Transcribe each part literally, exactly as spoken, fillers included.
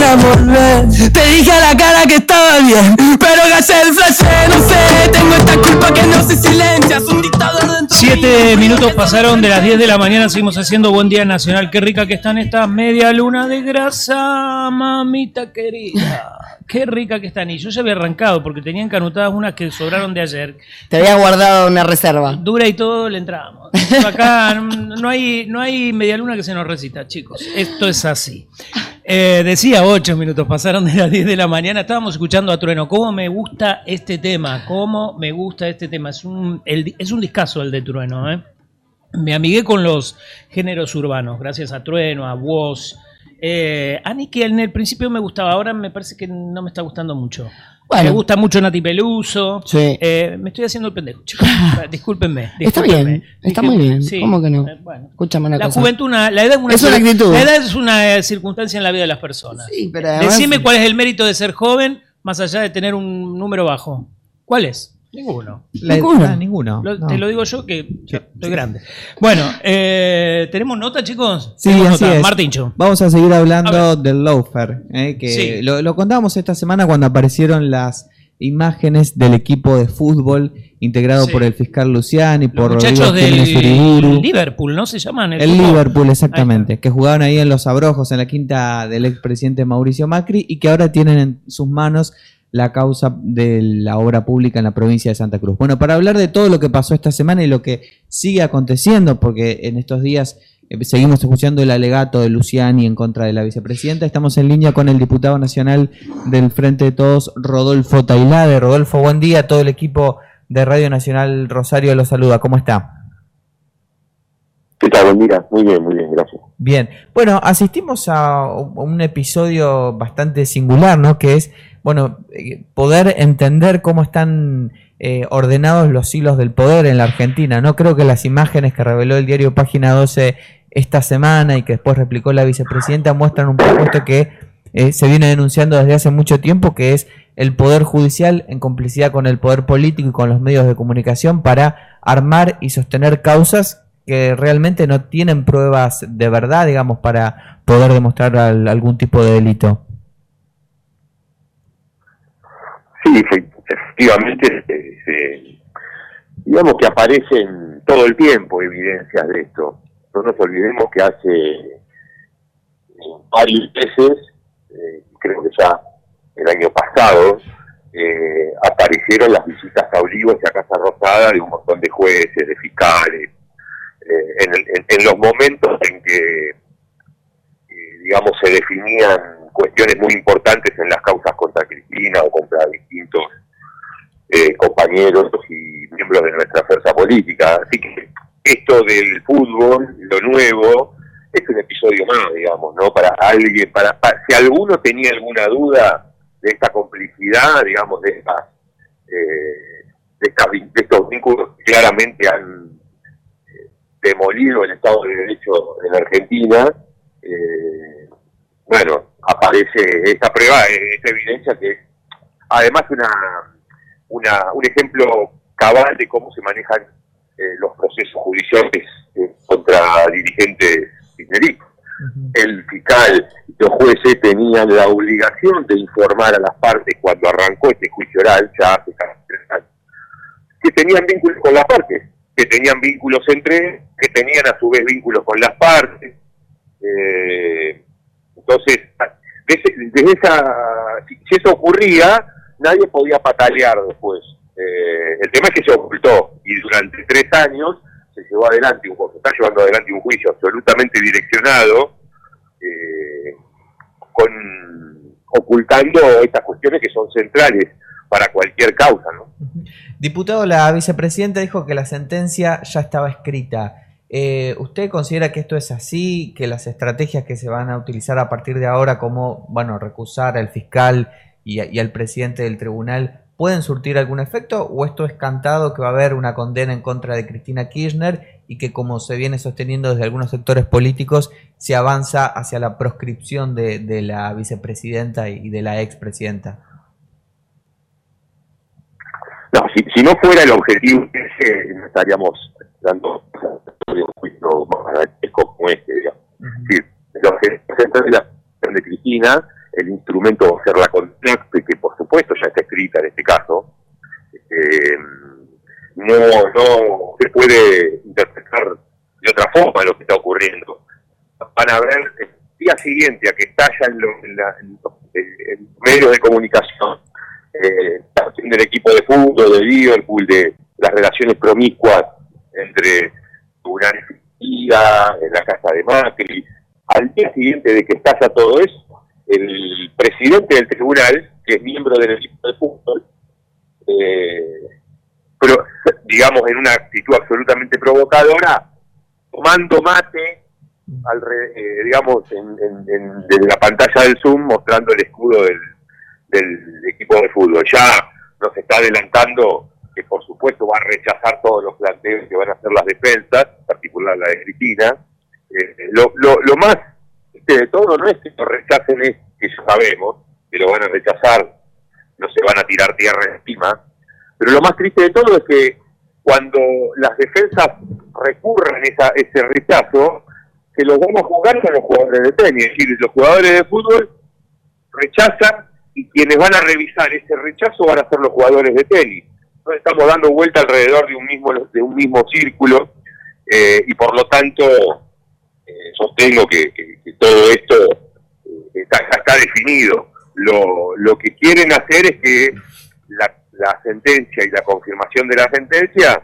para volver. Te dije a la cara que estaba bien, pero gasté el flash, no sé. Tengo esta culpa que no se silencia, es un dictador dentro. Siete minutos pasaron de las diez de la mañana, seguimos haciendo Buen Día Nacional. Qué rica que están estas media luna de grasa, mamita querida. Qué rica que están. Y yo ya había arrancado porque tenían canutadas unas que sobraron de ayer. Te había guardado una reserva. Dura y todo, le entramos. Acá no hay, no hay media luna que se nos recita, chicos. Esto es así. Eh, decía, ocho minutos pasaron de las diez de la mañana. Estábamos escuchando a Trueno. ¿Cómo me gusta este tema? ¿Cómo me gusta este tema? Es un, el, es un discazo el de Trueno, ¿eh? Me amigué con los géneros urbanos, gracias a Trueno, a Woz. Eh, a Nicky en el principio me gustaba, ahora me parece que no me está gustando mucho. Bueno. Me gusta mucho Nati Peluso. Sí. Eh, me estoy haciendo el pendejo, chicos. Discúlpenme. Está bien, está muy bien. Sí. ¿Cómo que no? Eh, bueno. Escúchame una la cosa. Juventud, una, la edad es una, es una actitud. La edad es una circunstancia en la vida de las personas. Sí, pero además... Decime cuál es el mérito de ser joven más allá de tener un número bajo. ¿Cuál es? Ninguno. La, ninguno. Ah, ninguno. Lo, no. Te lo digo yo que sí, estoy grande. Bueno, eh, ¿tenemos nota, chicos? Sí, ¿Tenemos así nota? es. Martincho. Vamos a seguir hablando a del Loafer, eh, que sí. lo, lo contábamos esta semana cuando aparecieron las imágenes del equipo de fútbol integrado sí. por el fiscal Luciani, por los muchachos Rodrigo del Uriburu. Liverpool, ¿no se llaman? El, el Liverpool, exactamente, que jugaban ahí en Los Abrojos, en la quinta del expresidente Mauricio Macri, y que ahora tienen en sus manos la causa de la obra pública en la provincia de Santa Cruz. Bueno, para hablar de todo lo que pasó esta semana y lo que sigue aconteciendo, porque en estos días eh, seguimos escuchando el alegato de Luciani en contra de la vicepresidenta, estamos en línea con el diputado nacional del Frente de Todos, Rodolfo Tailade. Rodolfo, buen día, todo el equipo de Radio Nacional Rosario lo saluda, ¿cómo está? ¿Qué tal? Buen día, muy bien, muy bien, gracias. Bien, bueno, asistimos a un episodio bastante singular, ¿no? Que es, bueno, poder entender cómo están eh, ordenados los hilos del poder en la Argentina, ¿no? Creo que las imágenes que reveló el diario Página doce esta semana y que después replicó la vicepresidenta muestran un poco esto que eh, se viene denunciando desde hace mucho tiempo, que es el Poder Judicial en complicidad con el Poder Político y con los medios de comunicación para armar y sostener causas que realmente no tienen pruebas de verdad, digamos, para poder demostrar al, algún tipo de delito. Sí, efectivamente, se, se, digamos que aparecen todo el tiempo evidencias de esto. No nos olvidemos que hace varios meses, eh, creo que ya el año pasado, eh, aparecieron las visitas a Olivos y a Casa Rosada de un montón de jueces, de fiscales, eh, en, el, en, en los momentos en que, eh, digamos, se definían cuestiones muy importantes en las causas contra Cristina o contra distintos eh, compañeros y miembros de nuestra fuerza política. Así que esto del fútbol, lo nuevo, es un episodio más, digamos, ¿no? Para alguien, para, para si alguno tenía alguna duda de esta complicidad, digamos, de estas, eh, de, estas, de estos vínculos que claramente han eh, demolido el Estado de Derecho en Argentina, eh, bueno, aparece esta prueba, esta evidencia que es además una, una un ejemplo cabal de cómo se manejan eh, los procesos judiciales eh, contra dirigentes kirchneristas. Uh-huh. El fiscal y los jueces tenían la obligación de informar a las partes cuando arrancó este juicio oral, ya hace casi tres años, que tenían vínculos con las partes, que tenían vínculos entre, que tenían a su vez vínculos con las partes. Eh, entonces, desde, desde esa, si, si eso ocurría, nadie podía patalear después. Eh, el tema es que se ocultó y durante tres años se llevó adelante, un, se está llevando adelante un juicio absolutamente direccionado, eh, con ocultando estas cuestiones que son centrales para cualquier causa, ¿no? Diputado, la vicepresidenta dijo que la sentencia ya estaba escrita. Eh, ¿Usted considera que esto es así, que las estrategias que se van a utilizar a partir de ahora, como, bueno, recusar al fiscal y, y al presidente del tribunal, pueden surtir algún efecto, o esto es cantado que va a haber una condena en contra de Cristina Kirchner y que, como se viene sosteniendo desde algunos sectores políticos, se avanza hacia la proscripción de, de la vicepresidenta y de la expresidenta? No, si, si no fuera el objetivo ese, no estaríamos dando un juicio más como este, digamos. Uh-huh. Es decir, el objetivo central de la de Cristina el instrumento va a ser la condena, que por supuesto ya está escrita en este caso. Eh, no, no se puede interpretar de otra forma lo que está ocurriendo. Van a ver el día siguiente a que estalla en, lo, en, la, en los en medios de comunicación eh, del equipo de fútbol, de Liverpool, de las relaciones promiscuas entre Tribunales y en la casa de Macri. Al día siguiente de que estalla todo eso, el presidente del tribunal, que es miembro del equipo de fútbol, eh, pero digamos en una actitud absolutamente provocadora, tomando mate, al re, eh, digamos en, en, en, en la pantalla del Zoom, mostrando el escudo del, del equipo de fútbol. Ya nos está adelantando que por supuesto va a rechazar todos los planteos que van a hacer las defensas, en particular la de Cristina. Eh, lo, lo, lo más este, de todo no es que lo rechacen, es que ya sabemos que lo van a rechazar, no se van a tirar tierra encima, pero lo más triste de todo es que cuando las defensas recurran a esa, ese rechazo, que los vamos a jugar con los jugadores de tenis, es decir, los jugadores de fútbol rechazan y quienes van a revisar ese rechazo van a ser los jugadores de tenis. Entonces estamos dando vuelta alrededor de un mismo de un mismo círculo eh, y por lo tanto eh, sostengo que, que, que todo esto eh, está, está definido. Lo, lo que quieren hacer es que la, la sentencia y la confirmación de la sentencia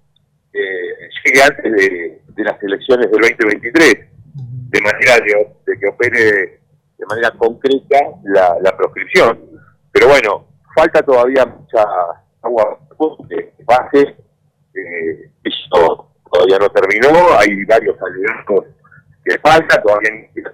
eh, llegue antes de, de las elecciones del veinte veintitrés, de manera de, de que opere de manera concreta la, la proscripción. Pero bueno, falta todavía mucha agua de base, eh, eso todavía no terminó, hay varios alegatos que falta, todavía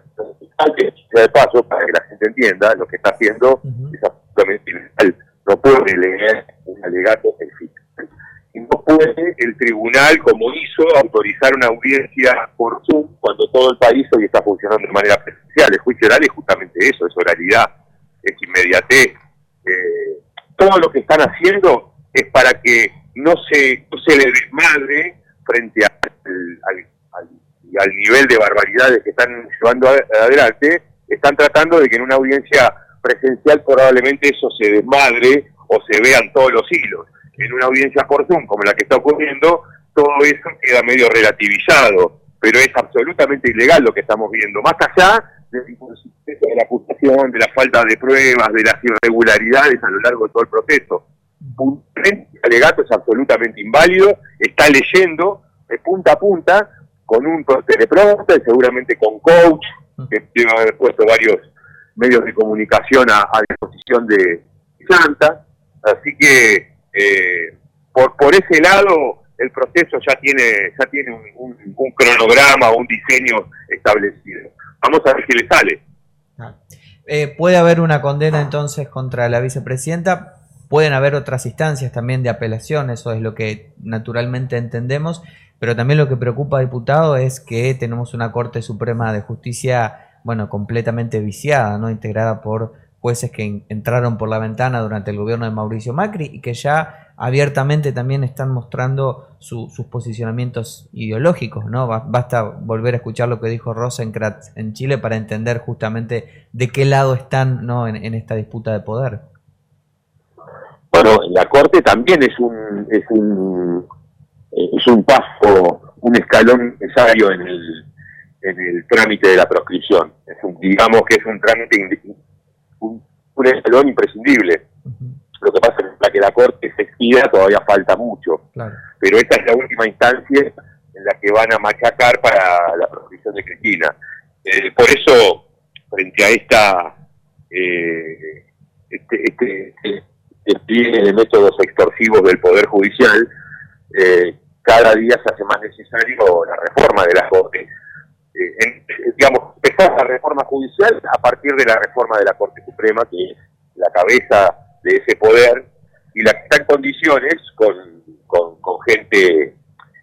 que de paso, para que la gente entienda, lo que está haciendo uh-huh. es absolutamente ilegal. No puede leer un alegato el fiscal. Y no puede el tribunal, como hizo, autorizar una audiencia por Zoom cuando todo el país hoy está funcionando de manera presencial. El juicio oral es justamente eso, es oralidad, es inmediatez. Eh, todo lo que están haciendo es para que no se, no se le desmadre frente al, al, al, al nivel de barbaridades que están llevando adelante. Están tratando de que en una audiencia presencial probablemente eso se desmadre o se vean todos los hilos. En una audiencia por Zoom, como la que está ocurriendo, todo eso queda medio relativizado, pero es absolutamente ilegal lo que estamos viendo, más allá de la acusación, de la falta de pruebas, de las irregularidades a lo largo de todo el proceso. El alegato es absolutamente inválido, está leyendo de punta a punta, con un teleprompter, seguramente con coach, que debe haber puesto varios medios de comunicación a, a disposición de Santa, así que Eh, por por ese lado el proceso ya tiene ya tiene un, un, un cronograma, un diseño establecido. Vamos a ver qué le sale. Ah. Eh, puede haber una condena entonces contra la vicepresidenta, pueden haber otras instancias también de apelación, eso es lo que naturalmente entendemos, pero también lo que preocupa, diputado, es que tenemos una Corte Suprema de Justicia, bueno, completamente viciada, ¿no? Integrada por jueces que entraron por la ventana durante el gobierno de Mauricio Macri y que ya abiertamente también están mostrando su, sus posicionamientos ideológicos, ¿no? Basta volver a escuchar lo que dijo Rosenkrantz en Chile para entender justamente de qué lado están, ¿no? en, en esta disputa de poder. Bueno, la Corte también es un es un es un paso, un escalón necesario en el en el trámite de la proscripción. Es un, digamos que es un trámite Un, un escalón imprescindible. Uh-huh. Lo que pasa es que para que la Corte se expida todavía falta mucho. Claro. Pero esta es la última instancia en la que van a machacar para la proscripción de Cristina. Eh, por eso, frente a esta eh, este, este, este despliegue de métodos extorsivos del Poder Judicial, eh, cada día se hace más necesario la reforma de la Corte. Eh, en, digamos, empezar la reforma judicial a partir de la reforma de la Corte Suprema, que es la cabeza de ese poder, y la que está en condiciones, con, con, con gente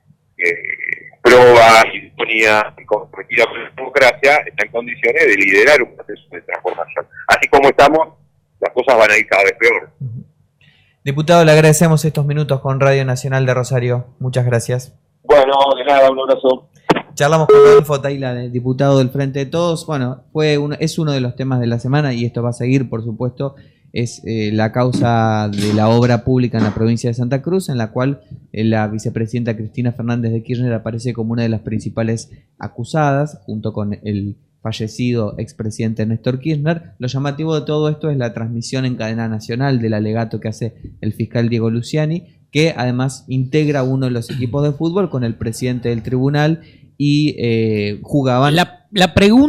eh, proba, idónea y comprometida con la democracia, está en condiciones de liderar un proceso de transformación. Así como estamos, las cosas van a ir cada vez peor. Diputado, le agradecemos estos minutos con Radio Nacional de Rosario. Muchas gracias. Bueno, de nada, un abrazo. charlamos con Rodolfo Taila, diputado del Frente de Todos. Bueno, fue uno, es uno de los temas de la semana y esto va a seguir, por supuesto. Es eh, la causa de la obra pública en la provincia de Santa Cruz, en la cual eh, la vicepresidenta Cristina Fernández de Kirchner aparece como una de las principales acusadas, junto con el fallecido expresidente Néstor Kirchner. Lo llamativo de todo esto es la transmisión en cadena nacional del alegato que hace el fiscal Diego Luciani, que además integra uno de los equipos de fútbol con el presidente del tribunal y eh, jugaban... La, la pregunta